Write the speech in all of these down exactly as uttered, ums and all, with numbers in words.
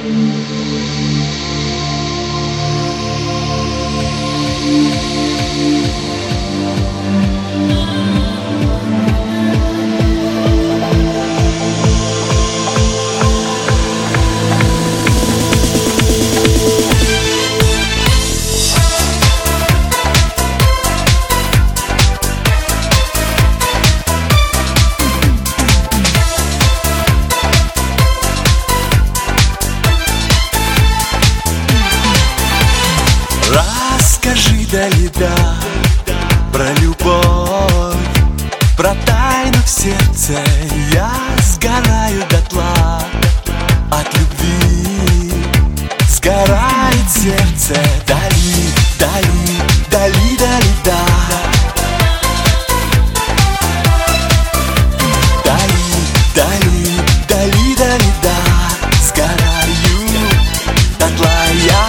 Расскажи до лета про любовь, про тайну в сердце. Я сгораю дотла от любви, сгорает сердце. Дали, дали, дали, дали, да. Дали, дали, дали, дали, да. Сгораю дотла я.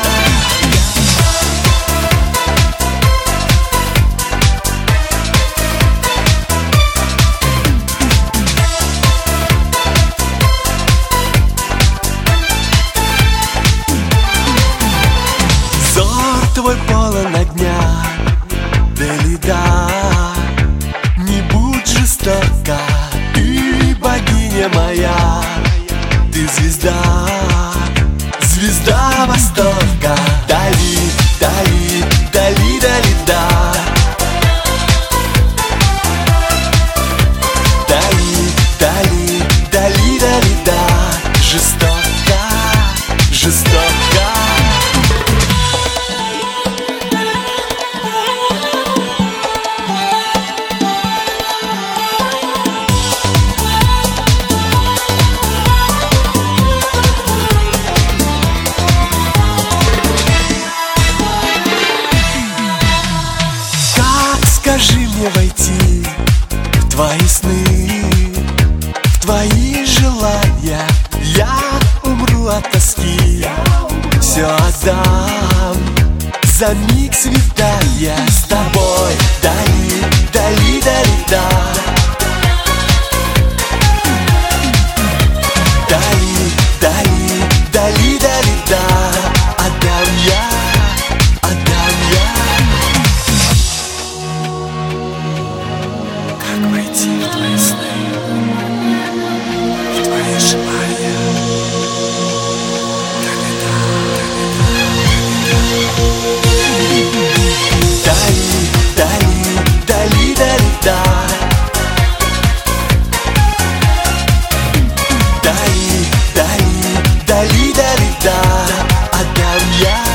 Твой полон огня до льда. Не будь жестока, ты богиня моя. Ты звезда, звезда востока. Дали, дали, дали, дали, да. Дали, дали, дали, дали, да. Жестока, жестока. Скажи мне войти в твои сны, в твои желания. Я умру от тоски, все отдам за миг свидания с тобой. Дали, дали, дали, да. Дали, дали, дали, дали, да. Отдам я, отдам я. Как войти в твои сны, в твои желания? Дали, дали, дали, дали, да. Дали, дали, дали, дали, да. Отдам я.